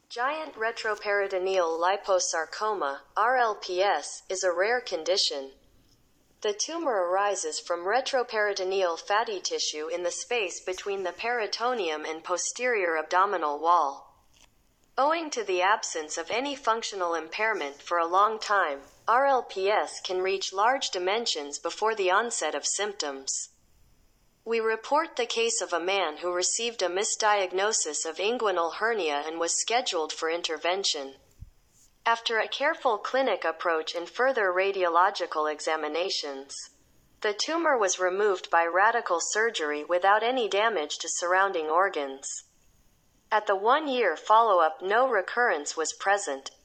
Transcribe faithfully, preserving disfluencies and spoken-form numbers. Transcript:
Giant retroperitoneal liposarcoma, R L P S, is a rare condition. The tumor arises from retroperitoneal fatty tissue in the space between the peritoneum and posterior abdominal wall. Owing to the absence of any functional impairment for a long time, R L P S can reach large dimensions before the onset of symptoms. We report the case of a man who received a misdiagnosis of inguinal hernia and was scheduled for intervention. After a careful clinic approach and further radiological examinations, the tumor was removed by radical surgery without any damage to surrounding organs. At the one-year follow-up, no recurrence was present.